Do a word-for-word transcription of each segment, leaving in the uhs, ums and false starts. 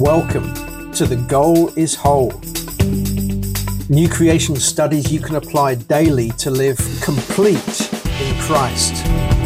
Welcome to The Goal is Whole. New creation studies you can apply daily to live complete in Christ.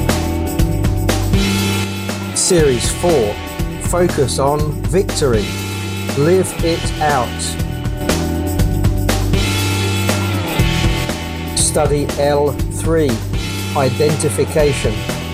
Series four, focus on victory. Live it out. Study L three, identification.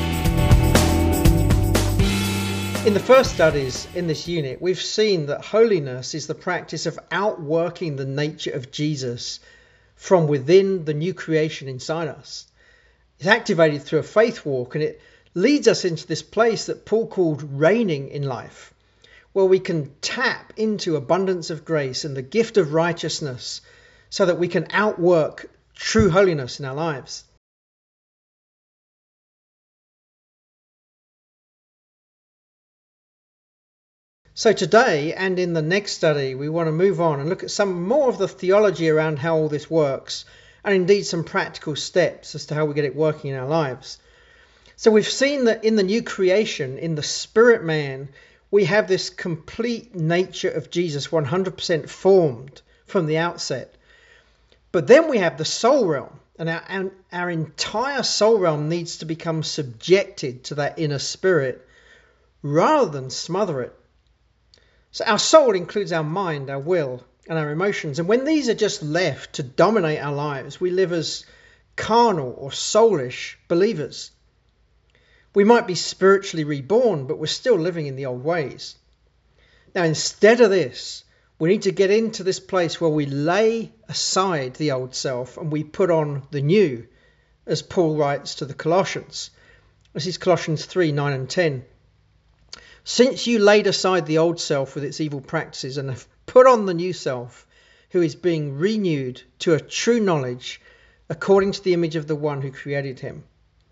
In the first studies in this unit, we've seen that holiness is the practice of outworking the nature of Jesus from within the new creation inside us. It's activated through a faith walk, and it leads us into this place that Paul called reigning in life, where we can tap into abundance of grace and the gift of righteousness so that we can outwork true holiness in our lives. So today and in the next study, we want to move on and look at some more of the theology around how all this works, and indeed some practical steps as to how we get it working in our lives. So we've seen that in the new creation, in the spirit man, we have this complete nature of Jesus one hundred percent formed from the outset. But then we have the soul realm, and our, our, our entire soul realm needs to become subjected to that inner spirit rather than smother it. So our soul includes our mind, our will, and our emotions. And when these are just left to dominate our lives, we live as carnal or soulish believers. We might be spiritually reborn, but we're still living in the old ways. Now, instead of this, we need to get into this place where we lay aside the old self and we put on the new, as Paul writes to the Colossians. This is Colossians three, nine and ten. Since you laid aside the old self with its evil practices and have put on the new self, who is being renewed to a true knowledge according to the image of the one who created him.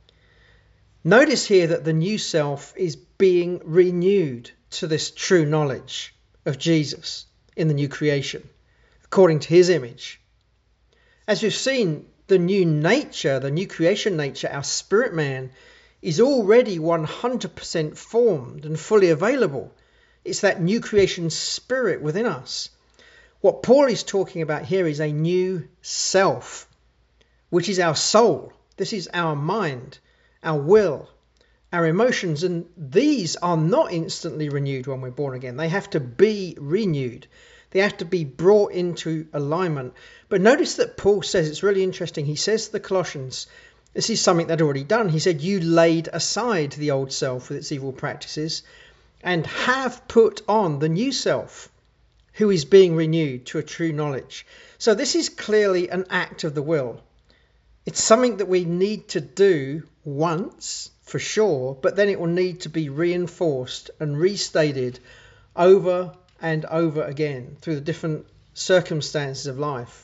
Notice here that the new self is being renewed to this true knowledge of Jesus in the new creation, according to his image. As we've seen, the new nature, the new creation nature, our spirit man, is already one hundred percent formed and fully available. It's that new creation spirit within us. What Paul is talking about here is a new self, which is our soul. This is our mind, our will, our emotions, and these are not instantly renewed when we're born again. They have to be renewed. They have to be brought into alignment. But notice that Paul says, it's really interesting, he says to the Colossians, this is something they'd already done. He said, you laid aside the old self with its evil practices and have put on the new self, who is being renewed to a true knowledge. So this is clearly an act of the will. It's something that we need to do once, for sure, but then it will need to be reinforced and restated over and over again through the different circumstances of life.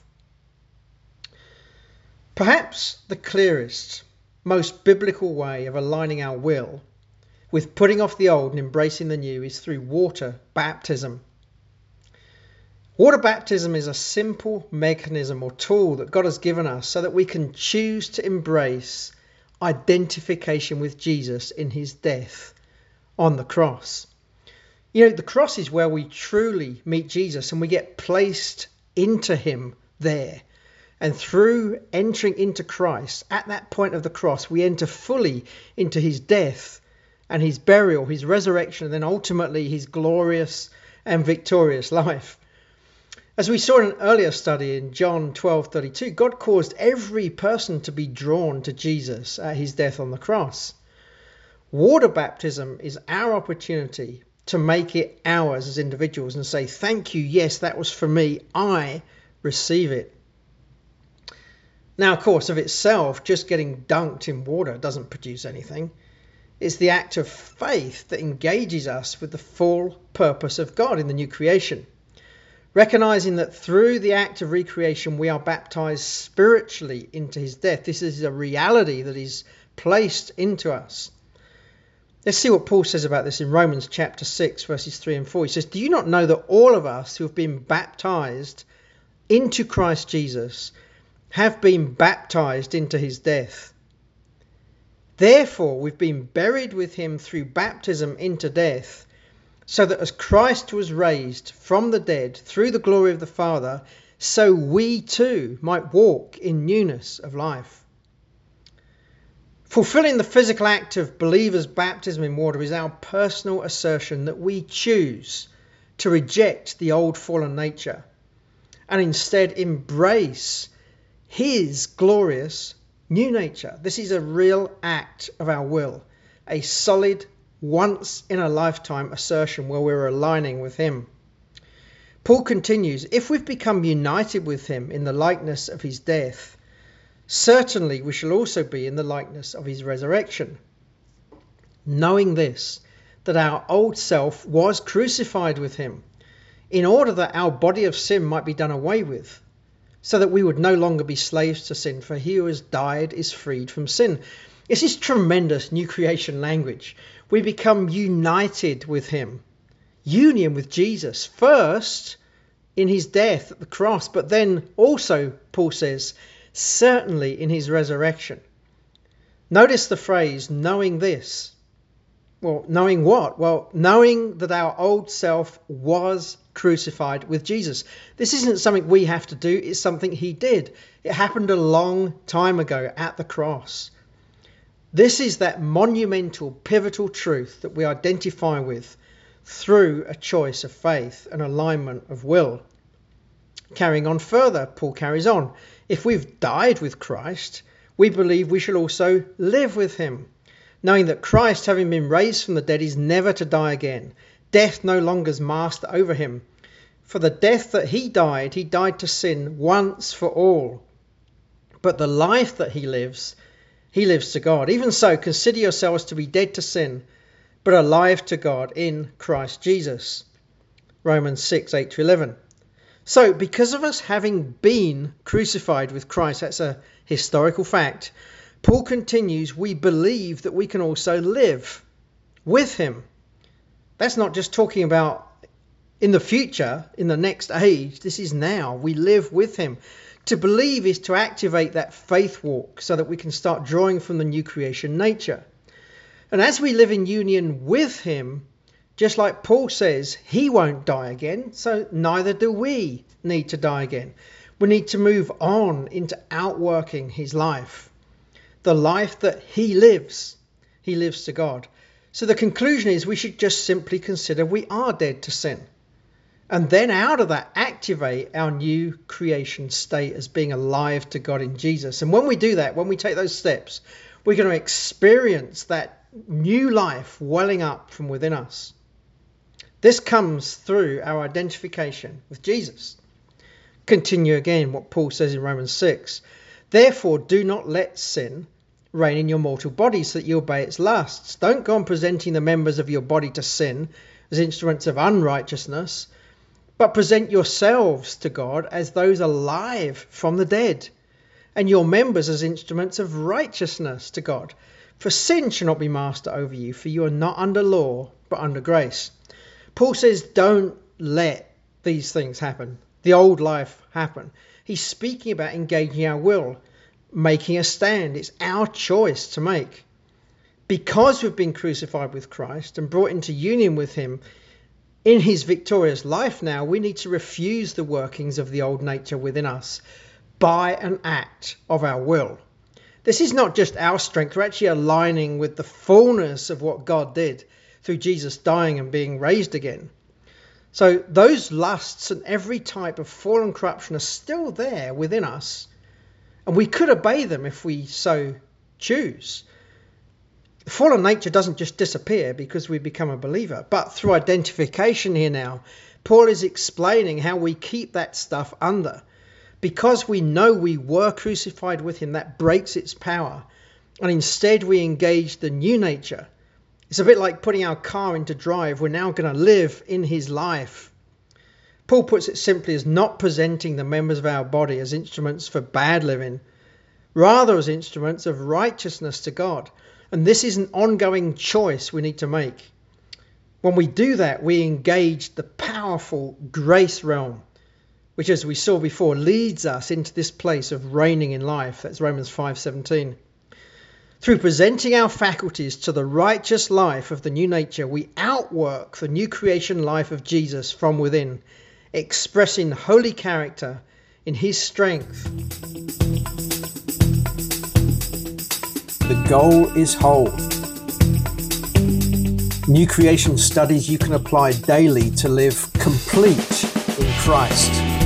Perhaps the clearest, most biblical way of aligning our will with putting off the old and embracing the new is through water baptism. Water baptism is a simple mechanism or tool that God has given us so that we can choose to embrace identification with Jesus in his death on the cross. You know, the cross is where we truly meet Jesus and we get placed into him there. And through entering into Christ, at that point of the cross, we enter fully into his death and his burial, his resurrection, and then ultimately his glorious and victorious life. As we saw in an earlier study in John twelve thirty-two, God caused every person to be drawn to Jesus at his death on the cross. Water baptism is our opportunity to make it ours as individuals and say, thank you, yes, that was for me, I receive it. Now, of course, of itself, just getting dunked in water doesn't produce anything. It's the act of faith that engages us with the full purpose of God in the new creation. Recognizing that through the act of recreation, we are baptized spiritually into his death. This is a reality that is placed into us. Let's see what Paul says about this in Romans chapter six, verses three and four. He says, do you not know that all of us who have been baptized into Christ Jesus have been baptized into his death? Therefore, we've been buried with him through baptism into death, so that as Christ was raised from the dead through the glory of the Father, so we too might walk in newness of life. Fulfilling the physical act of believers' baptism in water is our personal assertion that we choose to reject the old fallen nature and instead embrace his glorious new nature. This is a real act of our will, a solid, once in a lifetime assertion where we're aligning with him. Paul continues, if we've become united with him in the likeness of his death, certainly we shall also be in the likeness of his resurrection. Knowing this, that our old self was crucified with him, in order that our body of sin might be done away with, so that we would no longer be slaves to sin, for he who has died is freed from sin. This is tremendous new creation language. We become united with him. Union with Jesus, first in his death at the cross, but then also, Paul says, certainly in his resurrection. Notice the phrase, knowing this. Well, knowing what? Well, knowing that our old self was crucified with Jesus. This isn't something we have to do, it's something he did. It happened a long time ago at the cross. This is that monumental, pivotal truth that we identify with through a choice of faith and alignment of will. Carrying on further, Paul carries on. If we've died with Christ, we believe we shall also live with him, knowing that Christ, having been raised from the dead, is never to die again. Death no longer is master over him. For the death that he died, he died to sin once for all. But the life that he lives, he lives to God. Even so, consider yourselves to be dead to sin, but alive to God in Christ Jesus. Romans six, eight to eleven. So, because of us having been crucified with Christ, that's a historical fact, Paul continues, we believe that we can also live with him. That's not just talking about in the future, in the next age. This is now. We live with him. To believe is to activate that faith walk so that we can start drawing from the new creation nature. And as we live in union with him, just like Paul says, he won't die again, so neither do we need to die again. We need to move on into outworking his life. The life that he lives, he lives to God. So the conclusion is we should just simply consider we are dead to sin. And then out of that, activate our new creation state as being alive to God in Jesus. And when we do that, when we take those steps, we're going to experience that new life welling up from within us. This comes through our identification with Jesus. Continue again what Paul says in Romans six. Therefore, do not let sin reign in your mortal body so that you obey its lusts. Don't go on presenting the members of your body to sin as instruments of unrighteousness, but present yourselves to God as those alive from the dead, and your members as instruments of righteousness to God. For sin shall not be master over you, for you are not under law, but under grace. Paul says, don't let these things happen, the old life happen. He's speaking about engaging our will, making a stand. It's our choice to make. Because we've been crucified with Christ and brought into union with him in his victorious life now, we need to refuse the workings of the old nature within us by an act of our will. This is not just our strength. We're actually aligning with the fullness of what God did through Jesus dying and being raised again. So those lusts and every type of fallen corruption are still there within us, and we could obey them if we so choose. The fallen nature doesn't just disappear because we become a believer, but through identification here now, Paul is explaining how we keep that stuff under. Because we know we were crucified with him, that breaks its power, and instead we engage the new nature. It's a bit like putting our car into drive. We're now going to live in his life. Paul puts it simply as not presenting the members of our body as instruments for bad living, rather as instruments of righteousness to God. And this is an ongoing choice we need to make. When we do that, we engage the powerful grace realm, which, as we saw before, leads us into this place of reigning in life. That's Romans five seventeen. Through presenting our faculties to the righteous life of the new nature, we outwork outwork the new creation life of Jesus from within, expressing holy character in his strength. The goal is whole. New creation studies you can apply daily to live complete in Christ.